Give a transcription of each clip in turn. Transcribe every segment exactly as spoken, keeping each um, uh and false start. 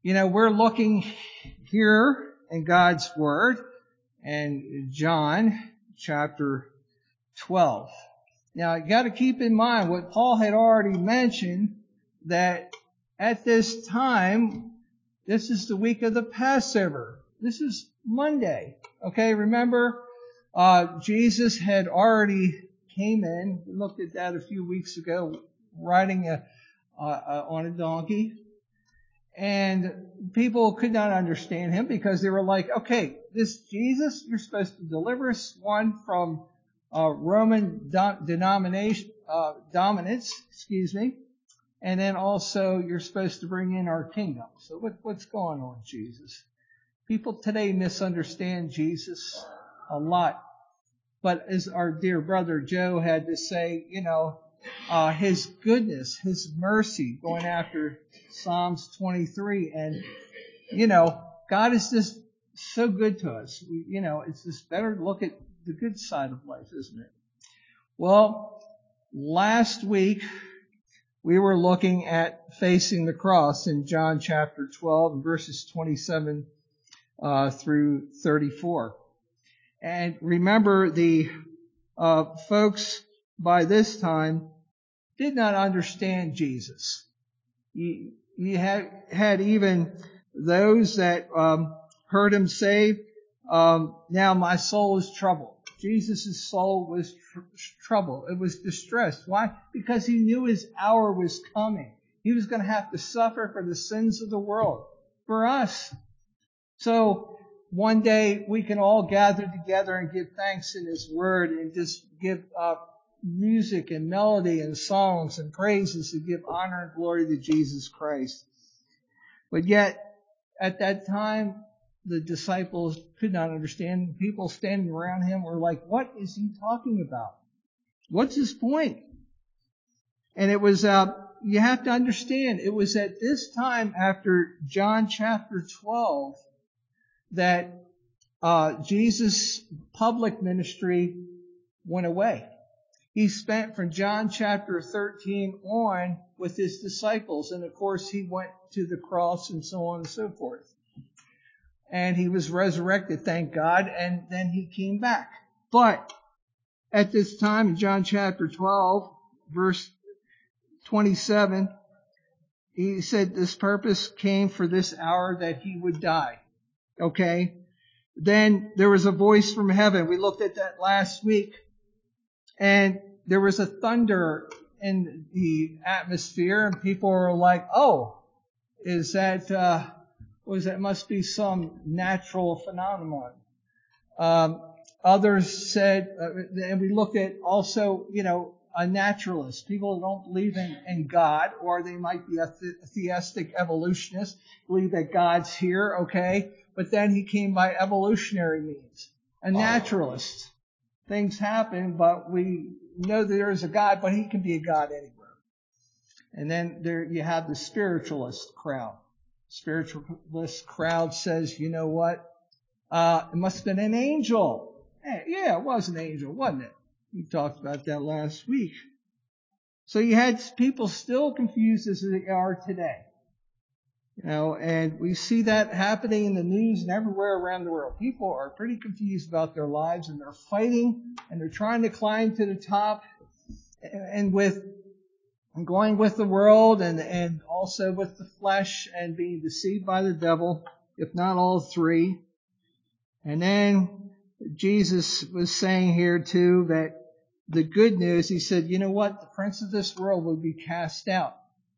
You know, we're looking here in God's Word and John chapter twelve. Now, you got to keep in mind what Paul had already mentioned, that at this time, this is the week of the Passover. This is Monday. Okay, remember, uh, Jesus had already came in. We looked at that a few weeks ago, riding a, uh, uh, on a donkey. And people could not understand him because they were like, okay, this Jesus, you're supposed to deliver us one from uh, Roman do- denomination, uh, dominance, excuse me. And then also you're supposed to bring in our kingdom. So what, what's going on, Jesus? People today misunderstand Jesus a lot. But as our dear brother Joe had to say, you know, uh, his goodness, his mercy, going after Psalms twenty-three. And, you know, God is just so good to us. We, you know, it's just better to look at the good side of life, isn't it? Well, last week we were looking at facing the cross in John chapter twelve, verses twenty-seven uh, through thirty-four. And remember, the uh, folks by this time did not understand Jesus. You, you had, had even those that um, heard him say, um, now my soul is troubled. Jesus' soul was tr- troubled. It was distressed. Why? Because he knew his hour was coming. He was going to have to suffer for the sins of the world, for us. So one day we can all gather together and give thanks in his word and just give uh, music and melody and songs and praises to give honor and glory to Jesus Christ. But yet, at that time, the disciples could not understand. People standing around him were like, what is he talking about? What's his point? And it was, uh, you have to understand, it was at this time after John chapter twelve that uh, Jesus' public ministry went away. He spent from John chapter thirteen on with his disciples. And of course, he went to the cross and so on and so forth. And he was resurrected, thank God, and then he came back. But at this time in John chapter twelve, verse twenty-seven, he said this purpose came for this hour that he would die. Okay? Then there was a voice from heaven. We looked at that last week. And there was a thunder in the atmosphere, and people were like, oh, is that, uh, was that must be some natural phenomenon. Um, others said, uh, and we looked at also, you know, a naturalist. People who don't believe in, in God, or they might be a, the, a theistic evolutionist, believe that God's here, okay? But then he came by evolutionary means. A naturalist. Things happen, but we know that there is a God, but he can be a God anywhere. And then there you have the spiritualist crowd. Spiritualist crowd says, you know what? Uh, it must have been an angel. Hey, yeah, it was an angel, wasn't it? We talked about that last week. So you had people still confused as they are today. You know, and we see that happening in the news and everywhere around the world. People are pretty confused about their lives, and they're fighting, and they're trying to climb to the top, and with and going with the world, and, and also with the flesh, and being deceived by the devil, if not all three. And then Jesus was saying here too that the good news, he said, you know what? The prince of this world will be cast out.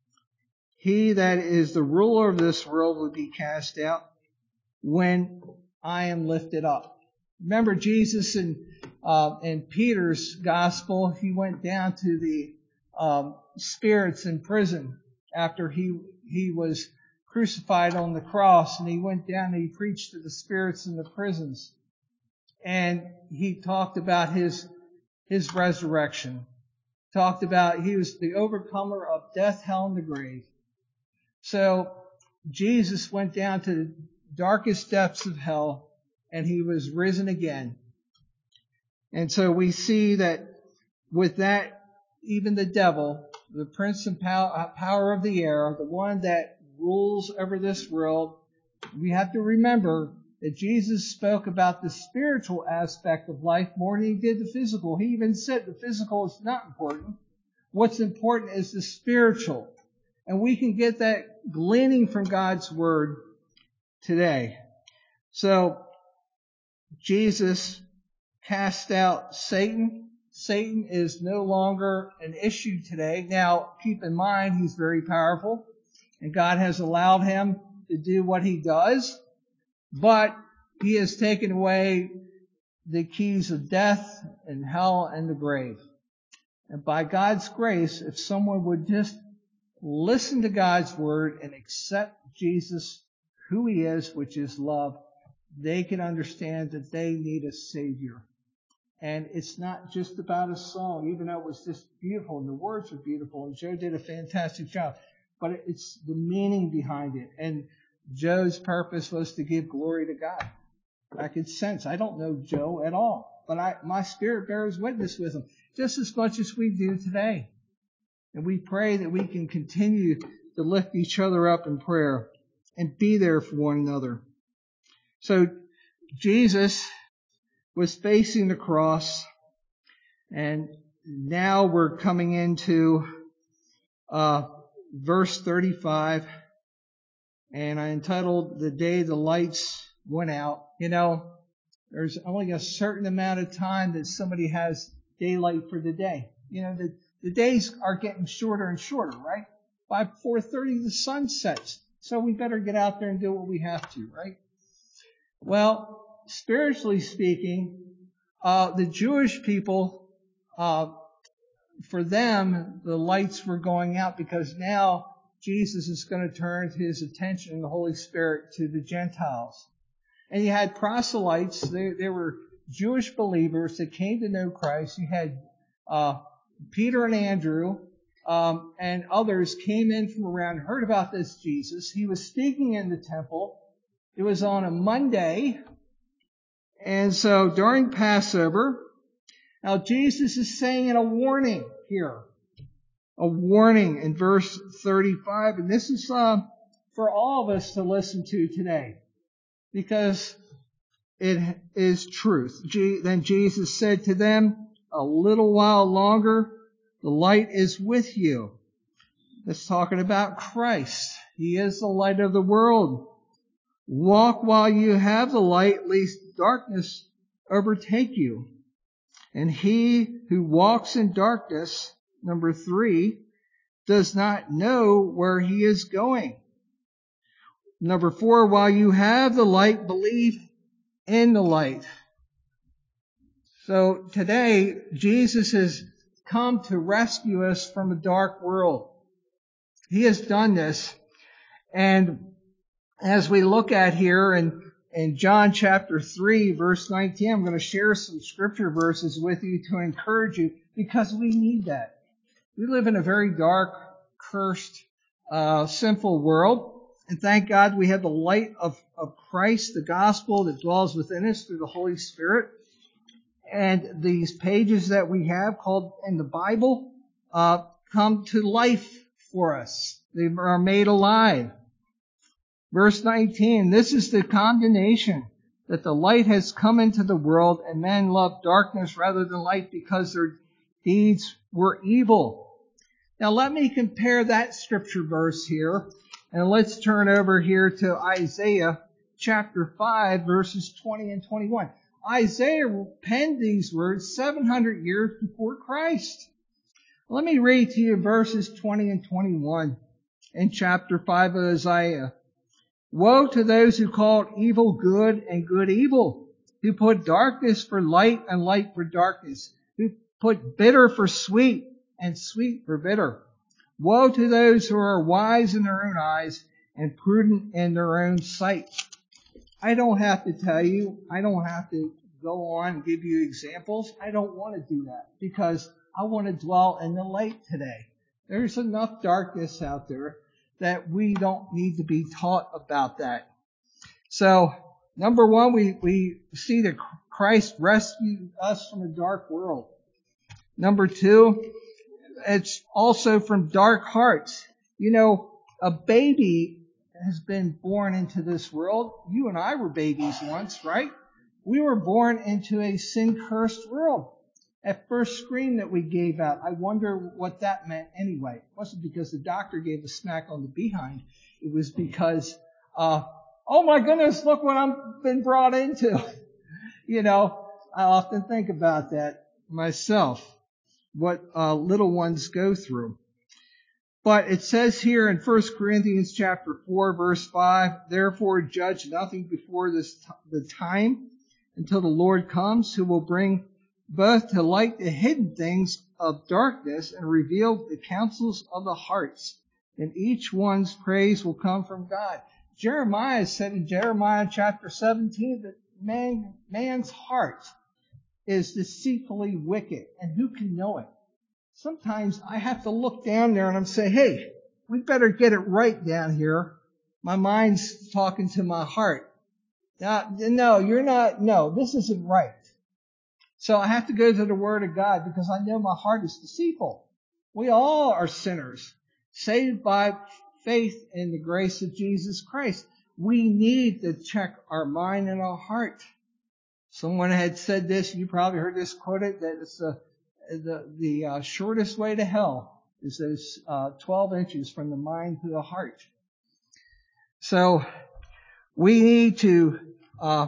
He that is the ruler of this world will be cast out when I am lifted up. Remember Jesus in, uh, in Peter's gospel, he went down to the um, spirits in prison after he he was crucified on the cross, and he went down and he preached to the spirits in the prisons. And he talked about his his resurrection. Talked about he was the overcomer of death, hell, and the grave. So Jesus went down to the darkest depths of hell, and he was risen again. And so we see that with that, even the devil, the prince and power of the air, the one that rules over this world. We have to remember that Jesus spoke about the spiritual aspect of life more than he did the physical. He even said the physical is not important. What's important is the spiritual. And we can get that gleaning from God's Word today. So, Jesus cast out Satan. Satan is no longer an issue today. Now, keep in mind, he's very powerful, and God has allowed him to do what he does, but he has taken away the keys of death and hell and the grave. And by God's grace, if someone would just listen to God's Word and accept Jesus, who he is, which is love, they can understand that they need a Savior. And it's not just about a song, even though it was just beautiful and the words were beautiful and Joe did a fantastic job. But it's the meaning behind it. And Joe's purpose was to give glory to God. I could sense, I don't know Joe at all, but I, my spirit bears witness with him just as much as we do today. And we pray that we can continue to lift each other up in prayer and be there for one another. So Jesus was facing the cross, and now we're coming into uh, verse thirty-five, and I entitled "The Day the Lights Went Out." You know, there's only a certain amount of time that somebody has daylight for the day. You know, the, the days are getting shorter and shorter, right? By four thirty, the sun sets, so we better get out there and do what we have to, right? Well, spiritually speaking, uh, the Jewish people, uh, for them, the lights were going out because now Jesus is going to turn his attention, the Holy Spirit, to the Gentiles. And you had proselytes, they, they were Jewish believers that came to know Christ. You had uh, Peter and Andrew um, and others came in from around, heard about this Jesus. He was speaking in the temple. It was on a Monday. And so during Passover, now Jesus is saying in a warning here, a warning in verse thirty-five, and this is uh, for all of us to listen to today, because it is truth. Then Jesus said to them, "A little while longer, the light is with you." That's talking about Christ. He is the light of the world. "Walk while you have the light, lest darkness overtake you. And he who walks in darkness," number three, "does not know where he is going." Number four, "While you have the light, believe in the light." So today, Jesus has come to rescue us from a dark world. He has done this. And as we look at here in, in John chapter three, verse nineteen, I'm going to share some scripture verses with you to encourage you, because we need that. We live in a very dark, cursed, uh, sinful world. And thank God we have the light of, of Christ, the gospel that dwells within us through the Holy Spirit. And these pages that we have called in the Bible uh, come to life for us. They are made alive. Verse nineteen, "This is the condemnation, that the light has come into the world, and men love darkness rather than light, because their deeds were evil." Now let me compare that scripture verse here, and let's turn over here to Isaiah chapter five, verses twenty and twenty-one. Isaiah penned these words seven hundred years before Christ. Let me read to you verses twenty and twenty-one in chapter five of Isaiah. "Woe to those who call evil good and good evil, who put darkness for light and light for darkness, who put bitter for sweet and sweet for bitter. Woe to those who are wise in their own eyes and prudent in their own sight." I don't have to tell you, I don't have to go on and give you examples. I don't want to do that, because I want to dwell in the light today. There's enough darkness out there that we don't need to be taught about that. So, number one, we, we see that Christ rescued us from a dark world. Number two, it's also from dark hearts. You know, a baby has been born into this world. You and I were babies once, right? We were born into a sin-cursed world. That first scream that we gave out, I wonder what that meant anyway. It wasn't because the doctor gave a smack on the behind. It was because, uh, oh my goodness, look what I've been brought into. You know, I often think about that myself, what uh, little ones go through. But it says here in First Corinthians chapter four, verse five, therefore judge nothing before this t- the time until the Lord comes, who will bring both to light the hidden things of darkness and reveal the counsels of the hearts. And each one's praise will come from God. Jeremiah said in Jeremiah chapter seventeen that man, man's heart is deceitfully wicked, and who can know it? Sometimes I have to look down there and I'm saying, hey, we better get it right down here. My mind's talking to my heart. Now, no, you're not, no, this isn't right. So I have to go to the Word of God because I know my heart is deceitful. We all are sinners, saved by faith in the grace of Jesus Christ. We need to check our mind and our heart. Someone had said this, you probably heard this quoted, that it's the, the, the uh, shortest way to hell is those uh, twelve inches from the mind to the heart. So we need to uh,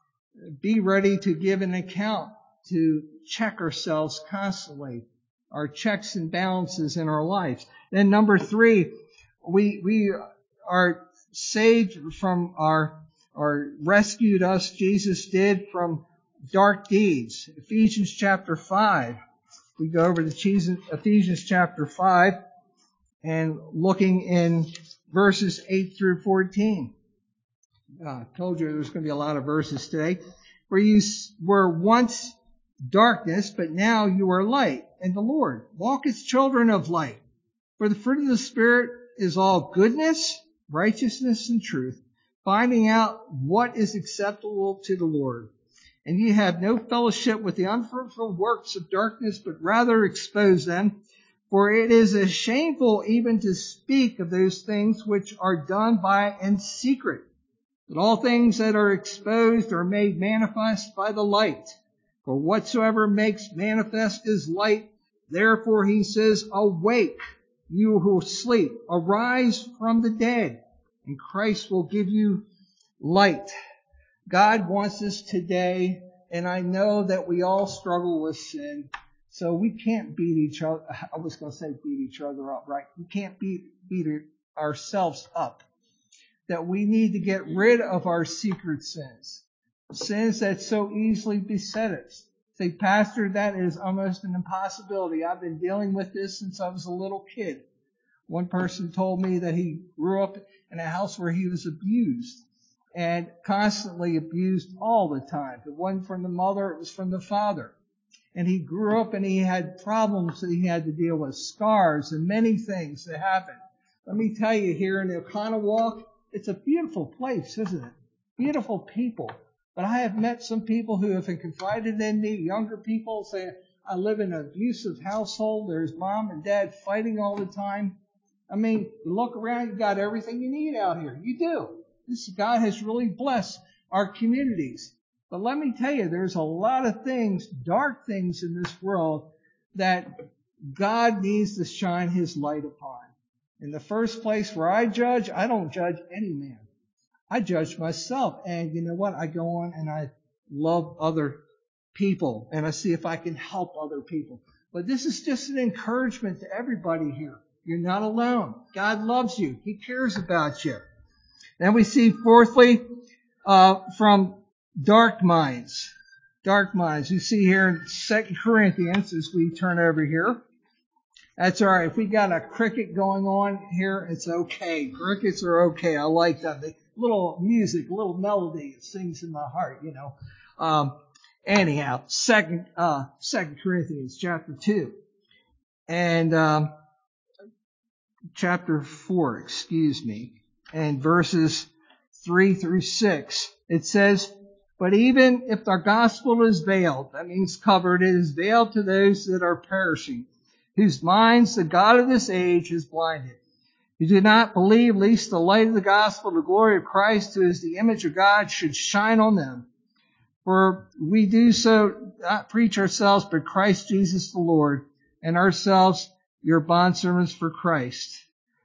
be ready to give an account, to check ourselves constantly, our checks and balances in our lives. Then number three, we we are saved from our, or rescued us, Jesus did, from dark deeds. Ephesians chapter five. We go over to Ephesians chapter five and looking in verses eight through fourteen. Uh, I told you there's going to be a lot of verses today. Where you were once darkness, but now you are light in the Lord. Walk as children of light. For the fruit of the Spirit is all goodness, righteousness, and truth, finding out what is acceptable to the Lord. And ye have no fellowship with the unfruitful works of darkness, but rather expose them. For it is shameful even to speak of those things which are done by in secret. But all things that are exposed are made manifest by the light. For whatsoever makes manifest is light. Therefore he says, awake, you who sleep, arise from the dead, and Christ will give you light. God wants us today, and I know that we all struggle with sin, so we can't beat each other. I was going to say beat each other up, right? We can't beat, beat ourselves up. That we need to get rid of our secret sins. Sins that so easily beset us. Say, Pastor, that is almost an impossibility. I've been dealing with this since I was a little kid. One person told me that he grew up in a house where he was abused. And constantly abused all the time. It wasn't from the mother, it was from the father. And he grew up and he had problems that he had to deal with, scars and many things that happened. Let me tell you, here in the Oconomowoc, it's a beautiful place, isn't it? Beautiful people. But I have met some people who have confided in me, younger people saying, I live in an abusive household. There's mom and dad fighting all the time. I mean, you look around, you've got everything you need out here. You do. This God has really blessed our communities. But let me tell you, there's a lot of things, dark things in this world that God needs to shine His light upon. In the first place where I judge, I don't judge any man. I judge myself. And you know what? I go on and I love other people. And I see if I can help other people. But this is just an encouragement to everybody here. You're not alone. God loves you. He cares about you. Then we see, fourthly, uh, from dark minds. Dark minds. You see here in Second Corinthians, as we turn over here. That's all right. If we got a cricket going on here, it's okay. Crickets are okay. I like that. The little music, little melody, it sings in my heart, you know. Um, anyhow, second, uh, Second Corinthians chapter two. And, um, chapter four, excuse me. And verses three through six. It says, but even if our gospel is veiled, that means covered, it is veiled to those that are perishing, whose minds the God of this age has blinded, You do not believe, lest the light of the gospel, the glory of Christ, who is the image of God, should shine on them. For we do so not preach ourselves, but Christ Jesus the Lord, and ourselves your bondservants for Christ.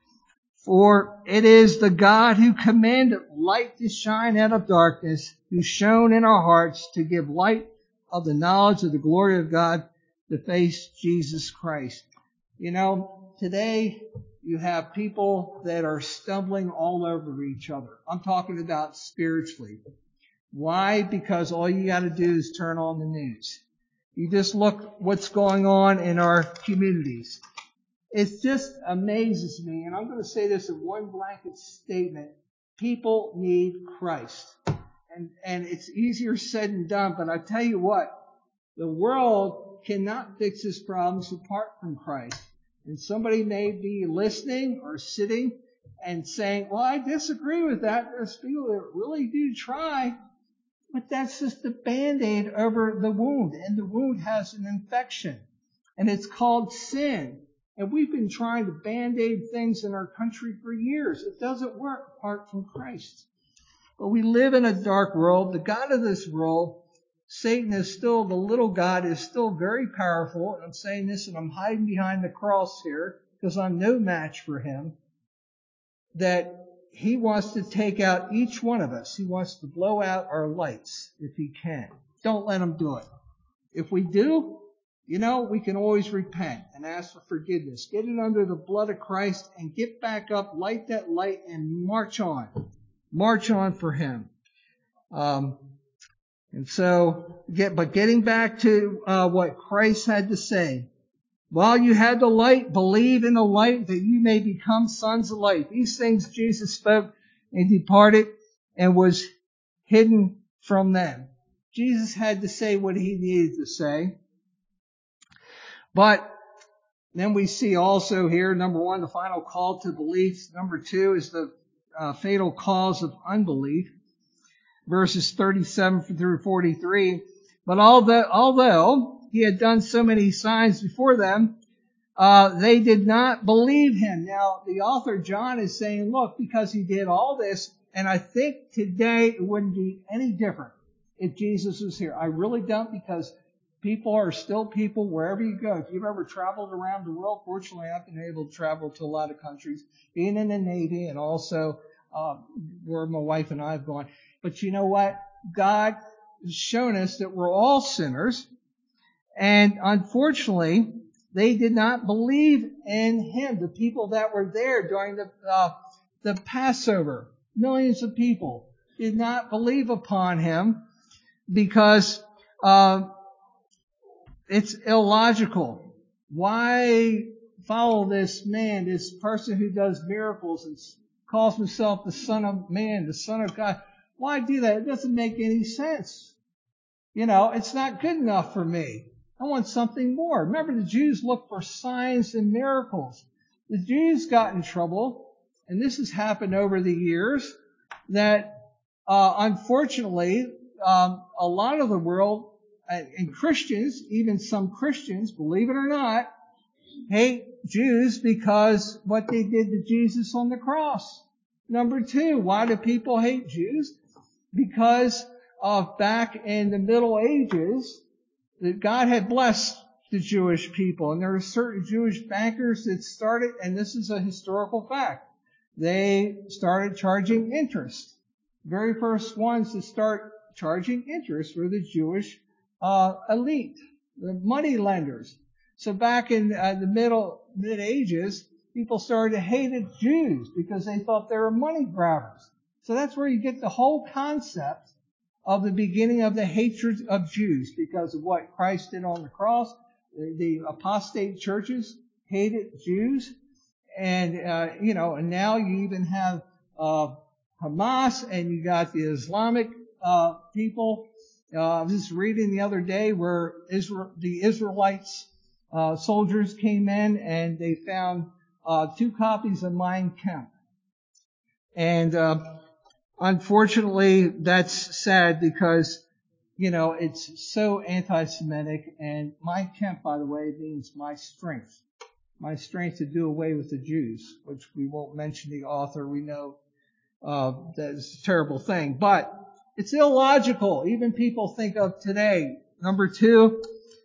For it is the God who commanded light to shine out of darkness, who shone in our hearts to give light of the knowledge of the glory of God, the face Jesus Christ. You know, today you have people that are stumbling all over each other. I'm talking about spiritually. Why? Because all you got to do is turn on the news. You just look what's going on in our communities. It just amazes me, and I'm going to say this in one blanket statement. People need Christ. And, and it's easier said than done, but I tell you what, the world cannot fix its problems apart from Christ. And somebody may be listening or sitting and saying, well, I disagree with that. There's people that really do try. But that's just a Band-Aid over the wound. And the wound has an infection. And it's called sin. And we've been trying to Band-Aid things in our country for years. It doesn't work apart from Christ. But we live in a dark world. The God of this world, Satan, is still, the little God is still very powerful. And I'm saying this and I'm hiding behind the cross here because I'm no match for him. That he wants to take out each one of us. He wants to blow out our lights if he can. Don't let him do it. If we do, you know, we can always repent and ask for forgiveness. Get it under the blood of Christ and get back up, light that light, and march on. March on for him. Um, and so, get, but getting back to uh, what Christ had to say. While you had the light, believe in the light that you may become sons of light. These things Jesus spoke and departed and was hidden from them. Jesus had to say what he needed to say. But then we see also here, number one, the final call to belief. Number two is the uh, fatal cause of unbelief. Verses thirty-seven through forty-three. But although, although he had done so many signs before them, uh, they did not believe him. Now, the author John is saying, look, because he did all this, and I think today it wouldn't be any different if Jesus was here. I really don't, because people are still people wherever you go. If you've ever traveled around the world, fortunately, I've been able to travel to a lot of countries, being in the Navy and also uh, where my wife and I have gone. But you know what? God has shown us that we're all sinners. And unfortunately, they did not believe in him. The people that were there during the uh, the Passover, millions of people, did not believe upon him because uh, it's illogical. Why follow this man, this person who does miracles and calls himself the Son of Man, the Son of God? Why do that? It doesn't make any sense. You know, it's not good enough for me. I want something more. Remember, the Jews looked for signs and miracles. The Jews got in trouble, and this has happened over the years, that uh, unfortunately, um, a lot of the world, uh, and Christians, even some Christians, believe it or not, hate Jews because what they did to Jesus on the cross. Number two, why do people hate Jews? Because of back in the Middle Ages, that God had blessed the Jewish people. And there were certain Jewish bankers that started, and this is a historical fact, they started charging interest. The very first ones to start charging interest were the Jewish uh, elite, the money lenders. So back in uh, the middle, mid-ages, people started to hate Jews because they thought they were money grabbers. So that's where you get the whole concept of the beginning of the hatred of Jews, because of what Christ did on the cross. The apostate churches hated Jews. And, uh, you know, and now you even have uh, Hamas, and you got the Islamic uh, people. Uh, I was just reading the other day where Israel, the Israelites uh, soldiers came in and they found uh, two copies of Mein Kampf. And uh, unfortunately, that's sad because, you know, it's so anti-Semitic. And Mein Kampf, by the way, means my strength. my strength to do away with the Jews, which we won't mention the author. We know uh, that is a terrible thing. But it's illogical. Even people think of today. Number two,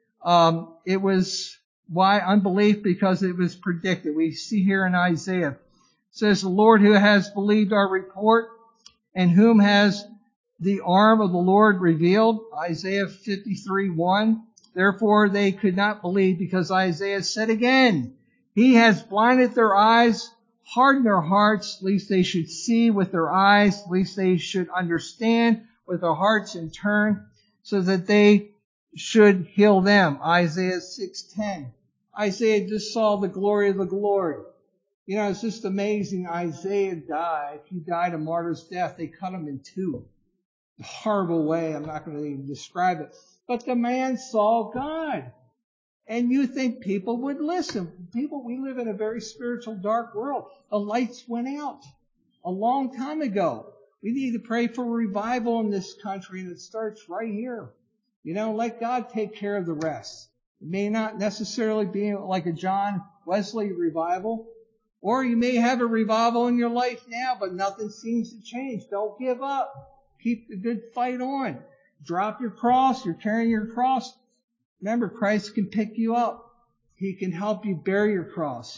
um, it was why unbelief? Because it was predicted. We see here in Isaiah. It says, the Lord who has believed our report, and whom has the arm of the Lord revealed. Isaiah fifty-three one. Therefore they could not believe, because Isaiah said again, He has blinded their eyes, hardened their hearts, lest they should see with their eyes, lest they should understand with their hearts and turn, so that they should heal them. Isaiah six ten. Isaiah just saw the glory of the Lord. You know, it's just amazing. Isaiah died. He died a martyr's death. They cut him in two. A horrible way. I'm not going to even describe it. But the man saw God. And you think people would listen. People, we live in a very spiritual, dark world. The lights went out a long time ago. We need to pray for revival in this country, and it starts right here. You know, let God take care of the rest. It may not necessarily be like a John Wesley revival, or you may have a revival in your life now, but nothing seems to change. Don't give up. Keep the good fight on. Drop your cross. You're carrying your cross. Remember, Christ can pick you up. He can help you bear your cross.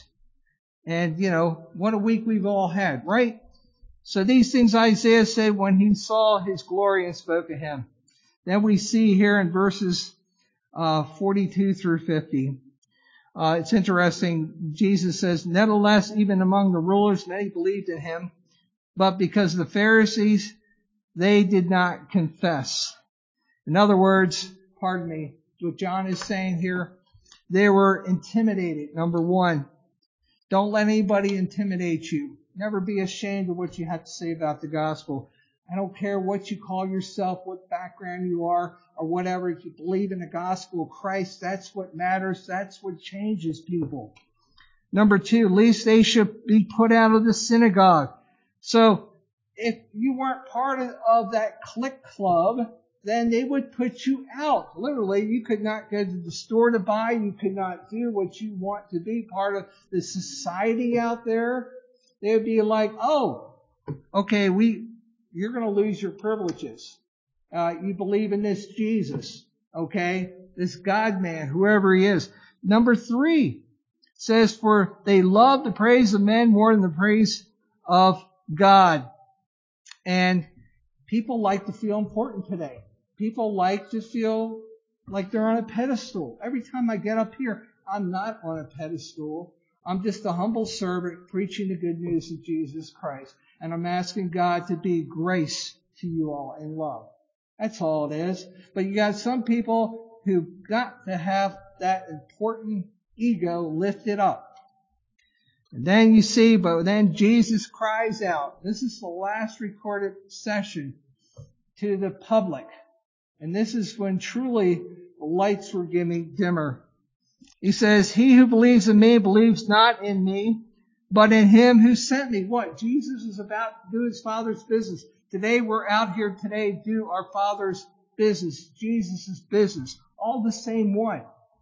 And, you know, what a week we've all had, right? So these things Isaiah said when he saw His glory and spoke of Him. Then we see here in verses uh, forty-two through fifty. Uh, it's interesting. Jesus says, nevertheless, even among the rulers, many believed in Him. But because of the Pharisees, they did not confess. In other words, pardon me, what John is saying here, they were intimidated. Number one, don't let anybody intimidate you. Never be ashamed of what you have to say about the gospel. I don't care what you call yourself, what background you are, or whatever. If you believe in the gospel of Christ, that's what matters. That's what changes people. Number two, least they should be put out of the synagogue. So if you weren't part of, of that clique club, then they would put you out. Literally, you could not go to the store to buy. You could not do what you want to be part of the society out there. They would be like, oh, okay, we, you're going to lose your privileges. Uh, you believe in this Jesus, okay? This God-man, whoever He is. Number three says, for they love the praise of men more than the praise of God. And people like to feel important today. People like to feel like they're on a pedestal. Every time I get up here, I'm not on a pedestal. I'm just a humble servant preaching the good news of Jesus Christ. And I'm asking God to be grace to you all in love. That's all it is. But you got some people who got to have that important ego lifted up. And then you see, but then Jesus cries out. This is the last recorded session to the public. And this is when truly the lights were getting dimmer. He says, he who believes in me believes not in me, but in Him who sent me. What? Jesus is about to do His Father's business. Today we're out here today to do our Father's business, Jesus' business, all the same one.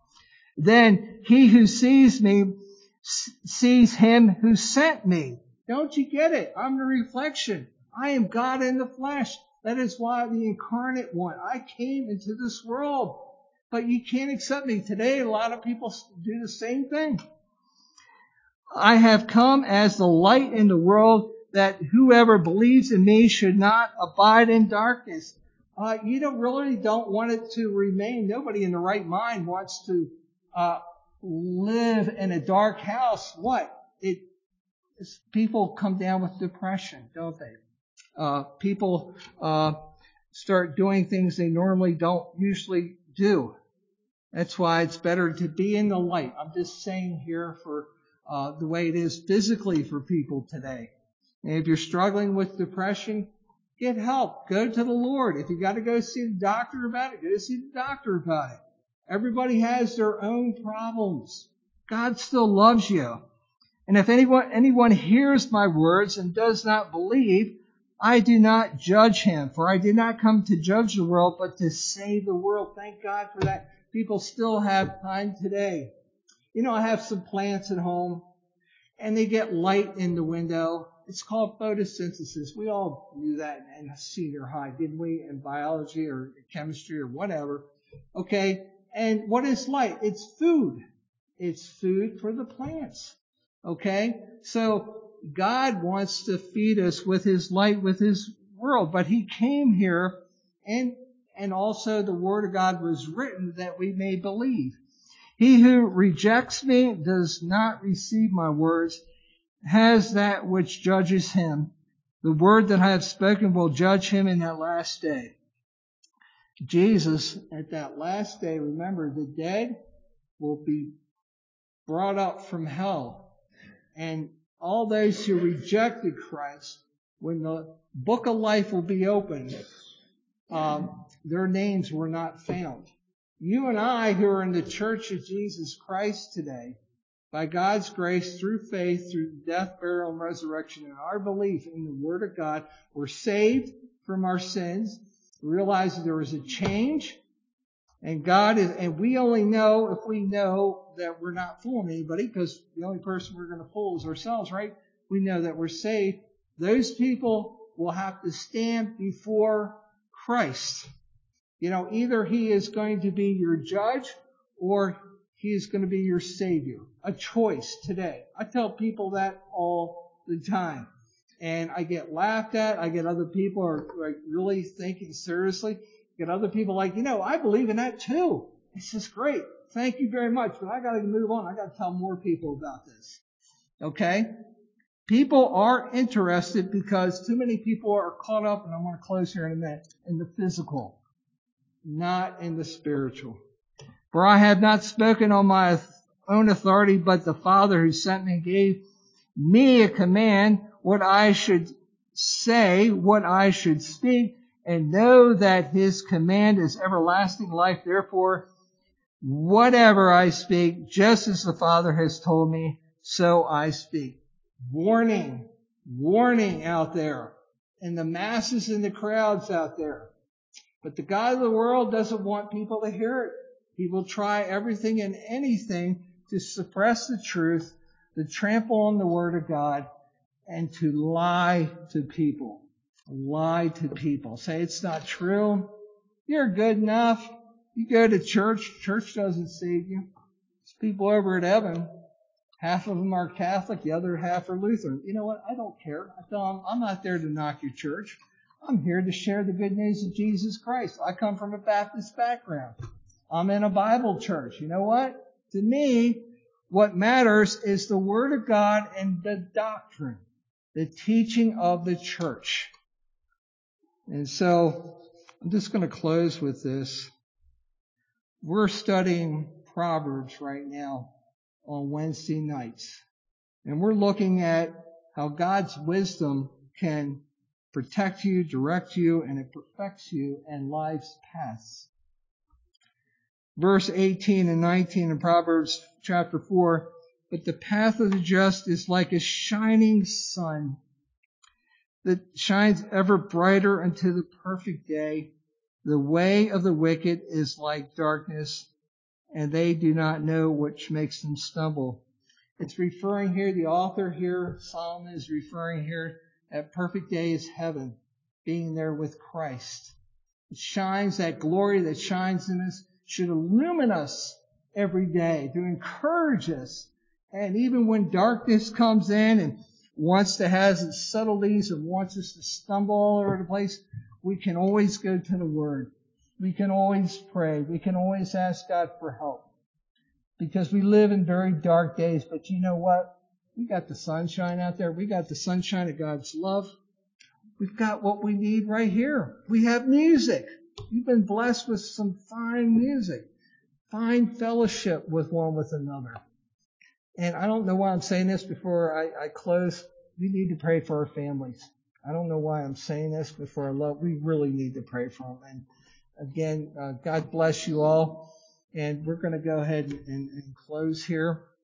Then he who sees me sees Him who sent me. Don't you get it? I'm the reflection. I am God in the flesh. That is why the incarnate one. I came into this world, but you can't accept me. Today, a lot of people do the same thing. I have come as the light in the world, that whoever believes in me should not abide in darkness. Uh, you don't really don't want it to remain. Nobody in the right mind wants to uh, live in a dark house. What? It people come down with depression, don't they? Uh, people uh, start doing things they normally don't usually do. That's why it's better to be in the light. I'm just saying here for uh, the way it is physically for people today. And if you're struggling with depression, get help. Go to the Lord. If you got to go see the doctor about it, go see the doctor about it. Everybody has their own problems. God still loves you. And if anyone anyone hears my words and does not believe, I do not judge him, for I did not come to judge the world, but to save the world. Thank God for that. People still have time today. You know, I have some plants at home, and they get light in the window. It's called photosynthesis. We all knew that in senior high, didn't we? In biology or chemistry or whatever. Okay. And what is light? It's food. It's food for the plants. Okay. So God wants to feed us with His light, with His world. But He came here, and, and also the Word of God was written that we may believe. He who rejects me does not receive my words, has that which judges him. The word that I have spoken will judge him in that last day. Jesus, at that last day, remember, the dead will be brought up from hell. And all those who rejected Christ, when the book of life will be opened, um, their names were not found. You and I, who are in the Church of Jesus Christ today, by God's grace, through faith, through death, burial, and resurrection, and our belief in the Word of God, we're saved from our sins, realize that there is a change, and God is, and we only know if we know that we're not fooling anybody, because the only person we're going to fool is ourselves, right? We know that we're saved. Those people will have to stand before Christ. You know, either He is going to be your judge or He is going to be your Savior. A choice today. I tell people that all the time. And I get laughed at. I get other people are like really thinking seriously. I get other people like, you know, I believe in that too. It's just great. Thank you very much. But I got to move on. I got to tell more people about this. Okay? People are interested because too many people are caught up, and I'm going to close here in a minute, in the physical, not in the spiritual. For I have not spoken on my own authority, but the Father who sent me gave me a command what I should say, what I should speak, and know that His command is everlasting life. Therefore, whatever I speak, just as the Father has told me, so I speak. Warning, warning out there, and the masses and the crowds out there. But the God of the world doesn't want people to hear it. He will try everything and anything to suppress the truth, to trample on the Word of God, and to lie to people. Lie to people. Say it's not true. You're good enough. You go to church. Church doesn't save you. There's people over at Evan. Half of them are Catholic. The other half are Lutheran. You know what? I don't care. I tell them, I'm not there to knock your church. I'm here to share the good news of Jesus Christ. I come from a Baptist background. I'm in a Bible church. You know what? To me, what matters is the Word of God and the doctrine, the teaching of the church. And so I'm just going to close with this. We're studying Proverbs right now on Wednesday nights. And we're looking at how God's wisdom can protect you, direct you, and it perfects you in life's paths. Verse eighteen and nineteen in Proverbs chapter four, but the path of the just is like a shining sun that shines ever brighter unto the perfect day. The way of the wicked is like darkness, and they do not know which makes them stumble. It's referring here, the author here, Solomon is referring here, that perfect day is heaven, being there with Christ. It shines, that glory that shines in us should illumine us every day to encourage us. And even when darkness comes in and wants to have its subtleties and wants us to stumble all over the place, we can always go to the Word. We can always pray. We can always ask God for help. Because we live in very dark days, but you know what? We got the sunshine out there. We got the sunshine of God's love. We've got what we need right here. We have music. You've been blessed with some fine music, fine fellowship with one with another. And I don't know why I'm saying this before I, I close. We need to pray for our families. I don't know why I'm saying this before I love. We really need to pray for them. And again, uh, God bless you all. And we're going to go ahead and, and close here.